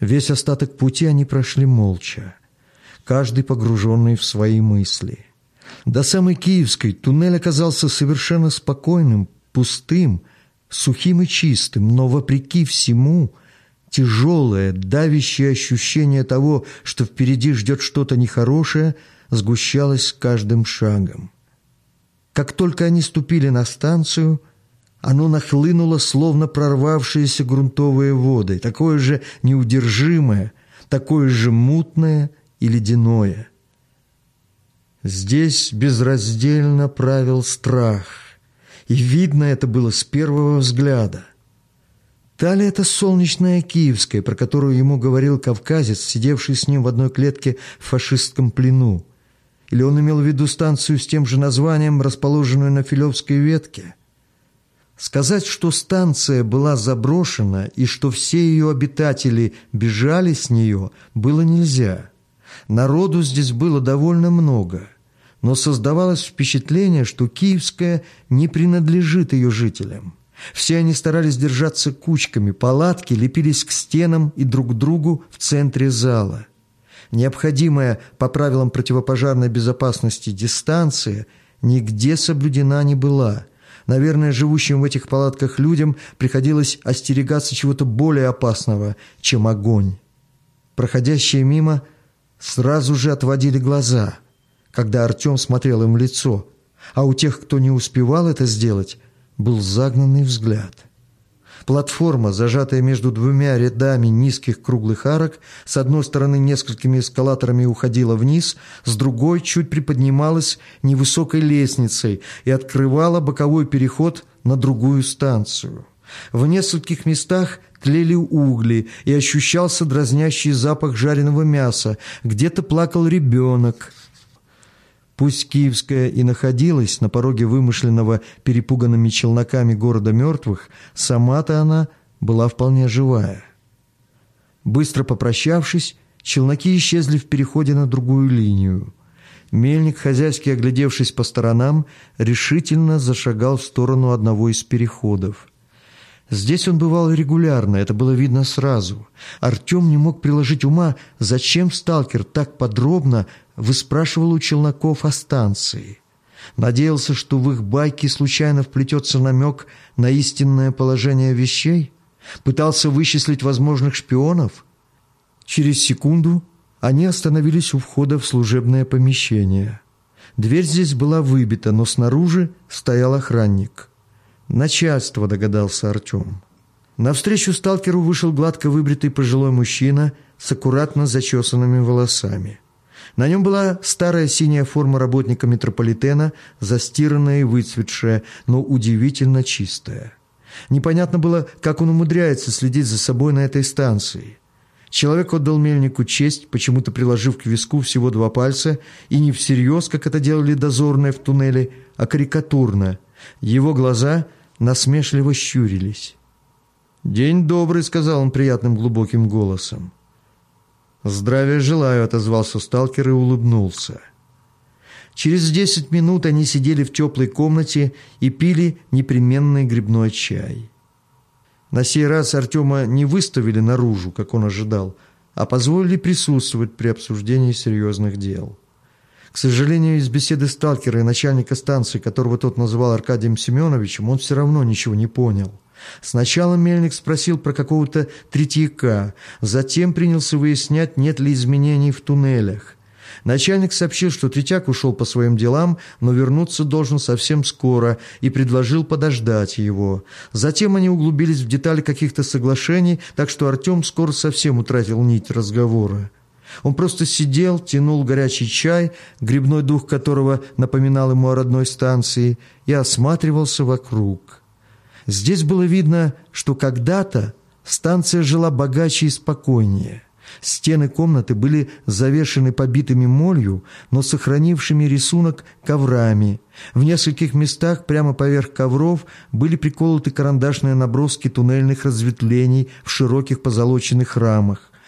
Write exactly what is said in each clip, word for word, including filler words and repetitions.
Весь остаток пути они прошли молча, каждый погруженный в свои мысли. До самой Киевской туннель оказался совершенно спокойным, пустым, сухим и чистым, но, вопреки всему, тяжелое, давящее ощущение того, что впереди ждет что-то нехорошее, сгущалось с каждым шагом. Как только они ступили на станцию, оно нахлынуло, словно прорвавшиеся грунтовые воды, такое же неудержимое, такое же мутное и ледяное. Здесь безраздельно правил страх, и видно это было с первого взгляда. Та ли это солнечная Киевская, про которую ему говорил кавказец, сидевший с ним в одной клетке в фашистском плену? Или он имел в виду станцию с тем же названием, расположенную на Филевской ветке? Сказать, что станция была заброшена и что все ее обитатели бежали с нее, было нельзя. Народу здесь было довольно много, но создавалось впечатление, что Киевская не принадлежит ее жителям. Все они старались держаться кучками, палатки лепились к стенам и друг к другу в центре зала. Необходимая по правилам противопожарной безопасности дистанция нигде соблюдена не была. Наверное, живущим в этих палатках людям приходилось остерегаться чего-то более опасного, чем огонь. Проходящие мимо сразу же отводили глаза, когда Артем смотрел им в лицо, а у тех, кто не успевал это сделать, был загнанный взгляд. Платформа, зажатая между двумя рядами низких круглых арок, с одной стороны несколькими эскалаторами уходила вниз, с другой чуть приподнималась невысокой лестницей и открывала боковой переход на другую станцию. В нескольких местах тлели угли, и ощущался дразнящий запах жареного мяса. Где-то плакал ребенок. Пусть Киевская и находилась на пороге вымышленного перепуганными челноками города мертвых, сама-то она была вполне живая. Быстро попрощавшись, челноки исчезли в переходе на другую линию. Мельник, хозяйски оглядевшись по сторонам, решительно зашагал в сторону одного из переходов. Здесь он бывал регулярно, это было видно сразу. Артем не мог приложить ума, зачем сталкер так подробно выспрашивал у челноков о станции. Надеялся, что в их байки случайно вплетется намек на истинное положение вещей? Пытался вычислить возможных шпионов? Через секунду они остановились у входа в служебное помещение. Дверь здесь была выбита, но снаружи стоял охранник. «Начальство», — догадался Артем. Навстречу сталкеру вышел гладко выбритый пожилой мужчина с аккуратно зачесанными волосами. На нем была старая синяя форма работника метрополитена, застиранная и выцветшая, но удивительно чистая. Непонятно было, как он умудряется следить за собой на этой станции. Человек отдал мельнику честь, почему-то приложив к виску всего два пальца, и не всерьез, как это делали дозорные в туннеле, а карикатурно. Его глаза насмешливо щурились. «День добрый», — сказал он приятным глубоким голосом. «Здравия желаю», — отозвался сталкер и улыбнулся. Через десять минут они сидели в теплой комнате и пили непременный грибной чай. На сей раз Артема не выставили наружу, как он ожидал, а позволили присутствовать при обсуждении серьезных дел. К сожалению, из беседы сталкера и начальника станции, которого тот называл Аркадием Семеновичем, он все равно ничего не понял. Сначала мельник спросил про какого-то третьяка, затем принялся выяснять, нет ли изменений в туннелях. Начальник сообщил, что третьяк ушел по своим делам, но вернуться должен совсем скоро, и предложил подождать его. Затем они углубились в детали каких-то соглашений, так что Артем скоро совсем утратил нить разговора. Он просто сидел, тянул горячий чай, грибной дух которого напоминал ему о родной станции, и осматривался вокруг. Здесь было видно, что когда-то станция жила богаче и спокойнее. Стены комнаты были завешены побитыми молью, но сохранившими рисунок коврами. В нескольких местах прямо поверх ковров были приколоты карандашные наброски туннельных разветвлений в широких позолоченных рамах.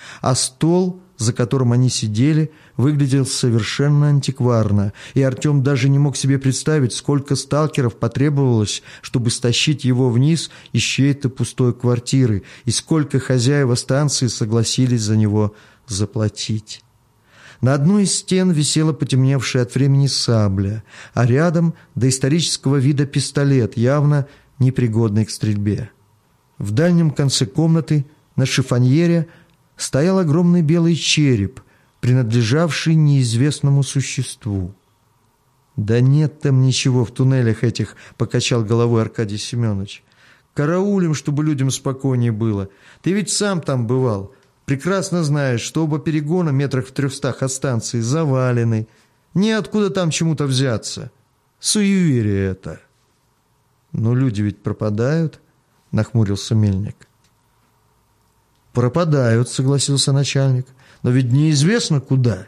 А стол, за которым они сидели, выглядел совершенно антикварно, и Артем даже не мог себе представить, сколько сталкеров потребовалось, чтобы стащить его вниз из чьей-то пустой квартиры, и сколько хозяева станции согласились за него заплатить. На одной из стен висела потемневшая от времени сабля, а рядом доисторического вида пистолет, явно непригодный к стрельбе. В дальнем конце комнаты на шифоньере стоял огромный белый череп, принадлежавший неизвестному существу. «Да нет там ничего в туннелях этих», — покачал головой Аркадий Семенович. «Караулим, чтобы людям спокойнее было. Ты ведь сам там бывал. Прекрасно знаешь, что оба перегона метрах в трехстах от станции завалены. Неоткуда там чему-то взяться. Суеверие это». «Но люди ведь пропадают», — нахмурился Мельник. «Пропадают», — согласился начальник. «Но ведь неизвестно куда.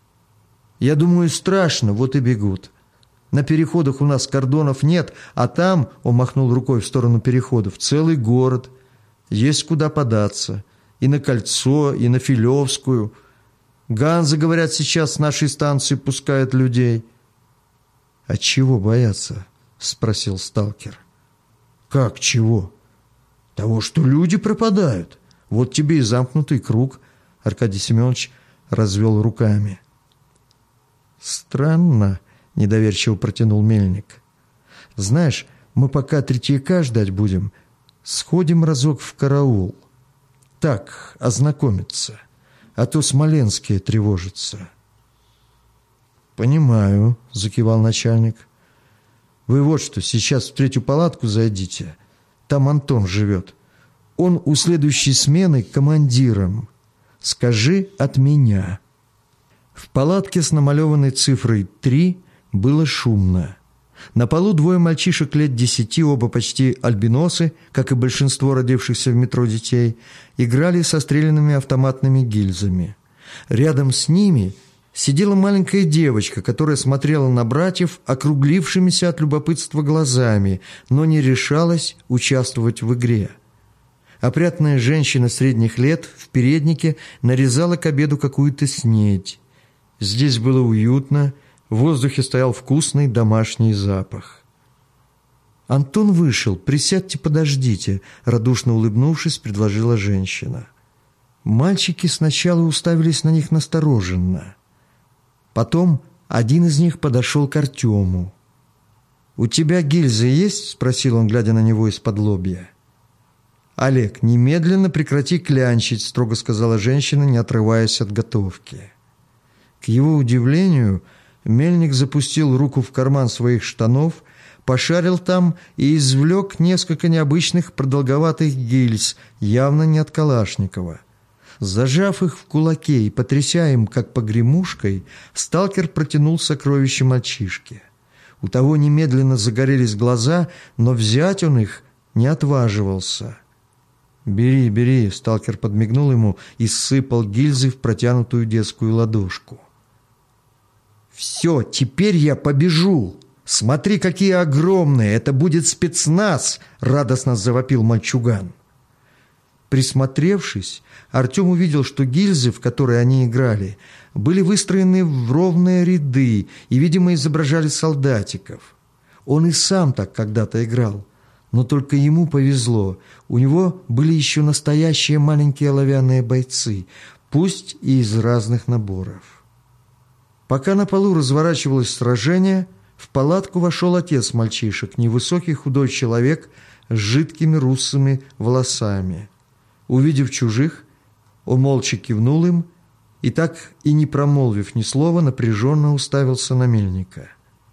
Я думаю, страшно, вот и бегут. На переходах у нас кордонов нет, а там, — он махнул рукой в сторону переходов, — целый город. Есть куда податься. И на Кольцо, и на Филевскую. Ганзы, говорят, сейчас с нашей станции пускают людей». «А чего бояться?» — спросил сталкер. «Как чего? Того, что люди пропадают. Вот тебе и замкнутый круг». Аркадий Семенович развел руками. «Странно», — недоверчиво протянул Мельник. «Знаешь, мы пока Третьяка ждать будем, сходим разок в караул. Так, ознакомиться, а то смоленские тревожатся». «Понимаю», — закивал начальник. «Вы вот что, сейчас в третью палатку зайдите. Там Антон живет. Он у следующей смены командиром. Скажи от меня». В палатке с намалеванной цифрой три было шумно. На полу двое мальчишек лет десяти, оба почти альбиносы, как и большинство родившихся в метро детей, играли со стрелянными автоматными гильзами. Рядом с ними сидела маленькая девочка, которая смотрела на братьев округлившимися от любопытства глазами, но не решалась участвовать в игре. Опрятная женщина средних лет в переднике нарезала к обеду какую-то снедь. Здесь было уютно, в воздухе стоял вкусный домашний запах. «Антон вышел, присядьте, подождите», — радушно улыбнувшись, предложила женщина. Мальчики сначала уставились на них настороженно. Потом один из них подошел к Артему. «У тебя гильзы есть?» — спросил он, глядя на него из-под лобья. «Олег, немедленно прекрати клянчить», — строго сказала женщина, не отрываясь от готовки. К его удивлению, Мельник запустил руку в карман своих штанов, пошарил там и извлек несколько необычных продолговатых гильз, явно не от Калашникова. Зажав их в кулаке и потряся им, как погремушкой, сталкер протянул сокровище мальчишке. У того немедленно загорелись глаза, но взять он их не отваживался. «Бери, бери», — сталкер подмигнул ему и сыпал гильзы в протянутую детскую ладошку. «Все, теперь я побежу! Смотри, какие огромные! Это будет спецназ!» — радостно завопил мальчуган. Присмотревшись, Артем увидел, что гильзы, в которые они играли, были выстроены в ровные ряды и, видимо, изображали солдатиков. Он и сам так когда-то играл. Но только ему повезло. У него были еще настоящие маленькие оловянные бойцы, пусть и из разных наборов. Пока на полу разворачивалось сражение, в палатку вошел отец мальчишек, невысокий худой человек с жидкими русыми волосами. Увидев чужих, он молча кивнул им и, так и не промолвив ни слова, напряженно уставился на Мельника.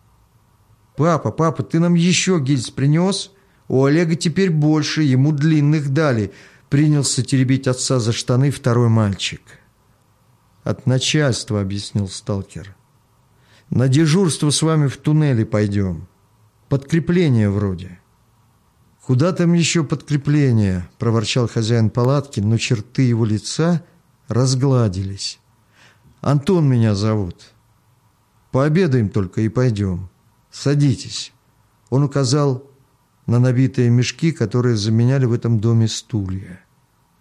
«Папа, папа, ты нам еще гильз принес? У Олега теперь больше, ему длинных дали», — принялся теребить отца за штаны второй мальчик. «От начальства», — объяснил сталкер. «На дежурство с вами в туннеле пойдем. Подкрепление вроде». «Куда там еще подкрепление?» — проворчал хозяин палатки, но черты его лица разгладились. «Антон меня зовут. Пообедаем только и пойдем. Садитесь». Он указал на набитые мешки, которые заменяли в этом доме стулья.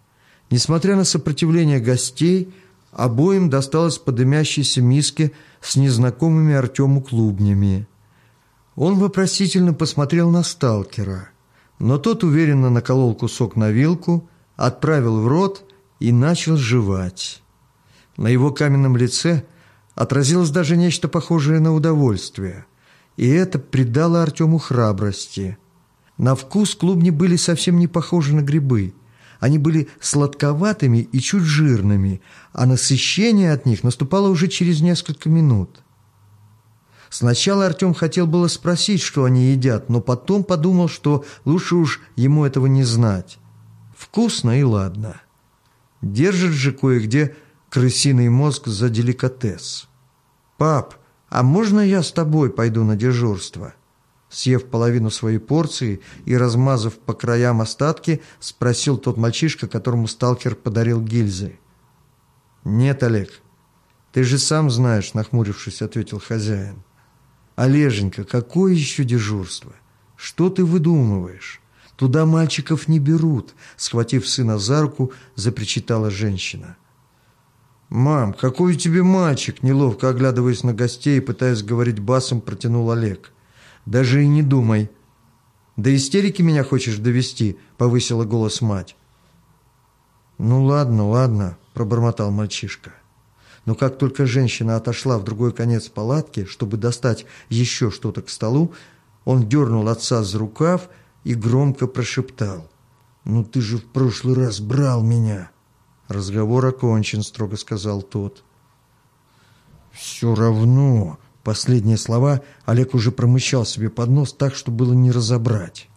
Несмотря на сопротивление гостей, обоим досталось по дымящейся миске с незнакомыми Артему клубнями. Он вопросительно посмотрел на сталкера, но тот уверенно наколол кусок на вилку, отправил в рот и начал жевать. На его каменном лице отразилось даже нечто похожее на удовольствие, и это придало Артему храбрости. На вкус клубни были совсем не похожи на грибы. Они были сладковатыми и чуть жирными, а насыщение от них наступало уже через несколько минут. Сначала Артем хотел было спросить, что они едят, но потом подумал, что лучше уж ему этого не знать. Вкусно и ладно. Держит же кое-где крысиный мозг за деликатес. «Пап, а можно я с тобой пойду на дежурство?» Съев половину своей порции и размазав по краям остатки, спросил тот мальчишка, которому сталкер подарил гильзы. «Нет, Олег, ты же сам знаешь», — нахмурившись, ответил хозяин. «Олеженька, какое еще дежурство? Что ты выдумываешь? Туда мальчиков не берут», — схватив сына за руку, запричитала женщина. «Мам, какой у тебя мальчик?» — неловко оглядываясь на гостей и пытаясь говорить басом, протянул Олег. «Даже и не думай». «До истерики меня хочешь довести?» — повысила голос мать. «Ну ладно, ладно», — пробормотал мальчишка. Но как только женщина отошла в другой конец палатки, чтобы достать еще что-то к столу, он дернул отца за рукав и громко прошептал: «Ну ты же в прошлый раз брал меня». «Разговор окончен», — строго сказал тот. «Все равно», — последние слова Олег уже промычал себе под нос так, что было не разобрать.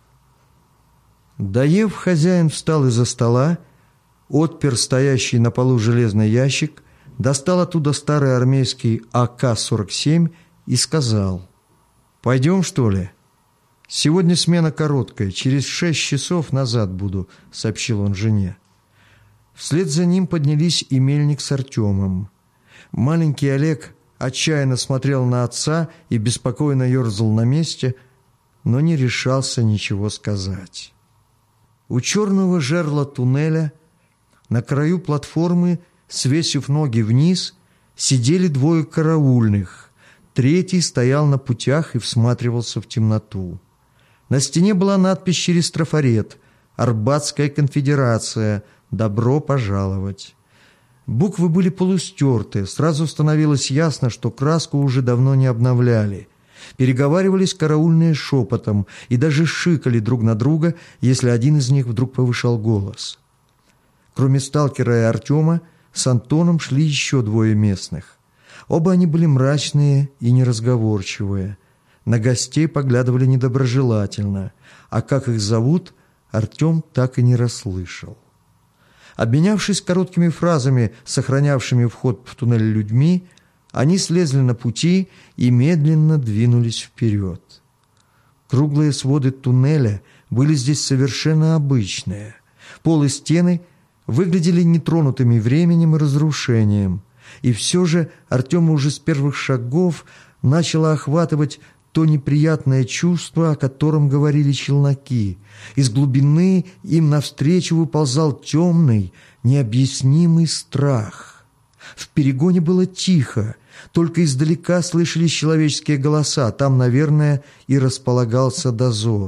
Доев, хозяин встал из-за стола, отпер стоящий на полу железный ящик, достал оттуда старый армейский А К сорок семь и сказал: «Пойдем, что ли? Сегодня смена короткая, через шесть часов назад буду», — сообщил он жене. Вслед за ним поднялись и Мельник с Артемом. Маленький Олег отчаянно смотрел на отца и беспокойно ерзал на месте, но не решался ничего сказать. У черного жерла туннеля на краю платформы, свесив ноги вниз, сидели двое караульных. Третий стоял на путях и всматривался в темноту. На стене была надпись через трафарет: «Арбатская конфедерация. Добро пожаловать». Буквы были полустерты, сразу становилось ясно, что краску уже давно не обновляли. Переговаривались караульные шепотом и даже шикали друг на друга, если один из них вдруг повышал голос. Кроме сталкера и Артема, с Антоном шли еще двое местных. Оба они были мрачные и неразговорчивые. На гостей поглядывали недоброжелательно, а как их зовут, Артем так и не расслышал. Обменявшись короткими фразами, сохранявшими вход в туннель людьми, они слезли на пути и медленно двинулись вперед. Круглые своды туннеля были здесь совершенно обычные. Пол и стены выглядели нетронутыми временем и разрушением. И все же Артема уже с первых шагов начало охватывать то неприятное чувство, о котором говорили челноки. Из глубины им навстречу выползал темный, необъяснимый страх. В перегоне было тихо, только издалека слышались человеческие голоса, там, наверное, и располагался дозор.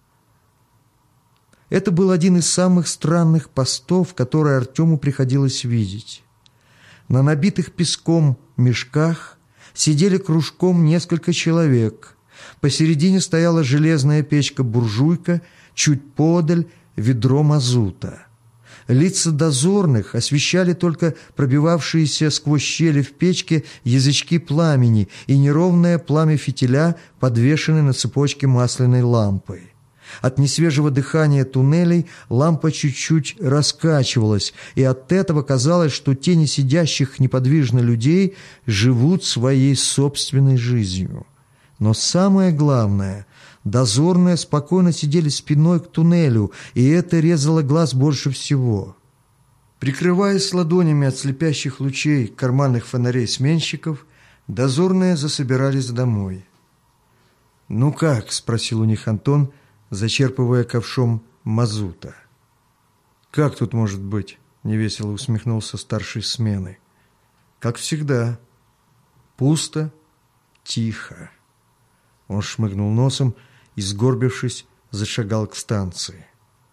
Это был один из самых странных постов, которые Артему приходилось видеть. На набитых песком мешках сидели кружком несколько человек. Посередине стояла железная печка-буржуйка, чуть подаль ведро мазута. Лица дозорных освещали только пробивавшиеся сквозь щели в печке язычки пламени и неровное пламя фитиля, подвешенное на цепочке масляной лампы. От несвежего дыхания туннелей лампа чуть-чуть раскачивалась, и от этого казалось, что тени сидящих неподвижно людей живут своей собственной жизнью. Но самое главное, дозорные спокойно сидели спиной к туннелю, и это резало глаз больше всего. Прикрываясь ладонями от слепящих лучей карманных фонарей сменщиков, дозорные засобирались домой. «Ну как?» – спросил у них Антон, зачерпывая ковшом мазута. «Как тут может быть?» — невесело усмехнулся старший смены. «Как всегда. Пусто, тихо». Он шмыгнул носом и, сгорбившись, зашагал к станции.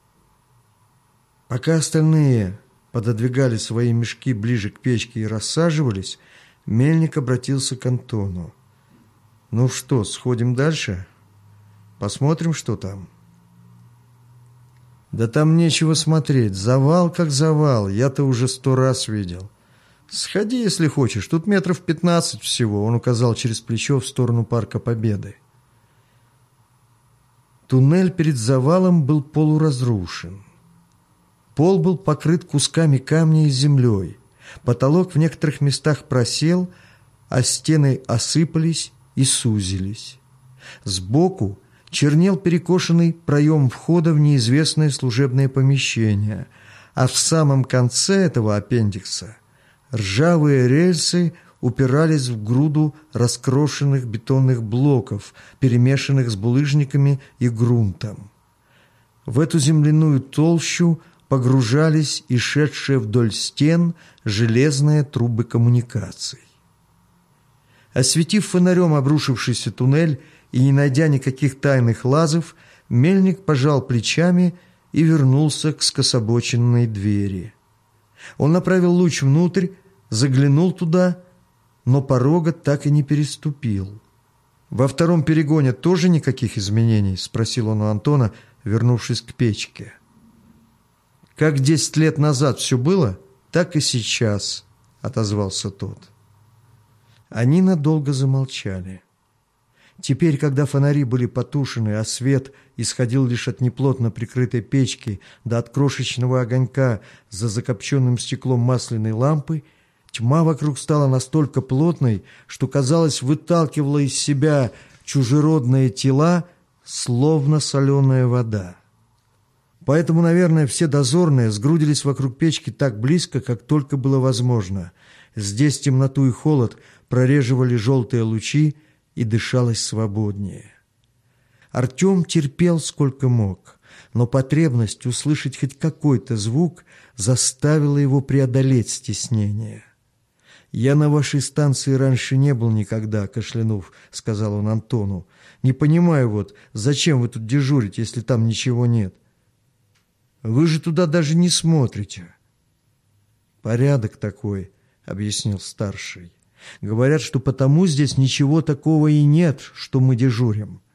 Пока остальные пододвигали свои мешки ближе к печке и рассаживались, Мельник обратился к Антону. «Ну что, сходим дальше? Посмотрим, что там». «Да там нечего смотреть. Завал как завал. Я-то уже сто раз видел. Сходи, если хочешь. Тут метров пятнадцать всего», — он указал через плечо в сторону Парка Победы. Туннель перед завалом был полуразрушен. Пол был покрыт кусками камня и землей. Потолок в некоторых местах просел, а стены осыпались и сузились. Сбоку чернел перекошенный проем входа в неизвестное служебное помещение, а в самом конце этого аппендикса ржавые рельсы упирались в груду раскрошенных бетонных блоков, перемешанных с булыжниками и грунтом. В эту земляную толщу погружались и шедшие вдоль стен железные трубы коммуникаций. Осветив фонарем обрушившийся туннель и не найдя никаких тайных лазов, Мельник пожал плечами и вернулся к скособоченной двери. Он направил луч внутрь, заглянул туда, но порога так и не переступил. «Во втором перегоне тоже никаких изменений?» — спросил он у Антона, вернувшись к печке. «Как десять лет назад все было, так и сейчас», — отозвался тот. Они надолго замолчали. Теперь, когда фонари были потушены, а свет исходил лишь от неплотно прикрытой печки да от крошечного огонька за закопченным стеклом масляной лампы, тьма вокруг стала настолько плотной, что, казалось, выталкивала из себя чужеродные тела, словно соленая вода. Поэтому, наверное, все дозорные сгрудились вокруг печки так близко, как только было возможно. Здесь темноту и холод прореживали желтые лучи, и дышалось свободнее. Артем терпел сколько мог, но потребность услышать хоть какой-то звук заставила его преодолеть стеснение. «Я на вашей станции раньше не был никогда», — кашлянув, сказал он Антону. «Не понимаю вот, зачем вы тут дежурите, если там ничего нет? Вы же туда даже не смотрите». «Порядок такой», — объяснил старший. «Говорят, что потому здесь ничего такого и нет, что мы дежурим.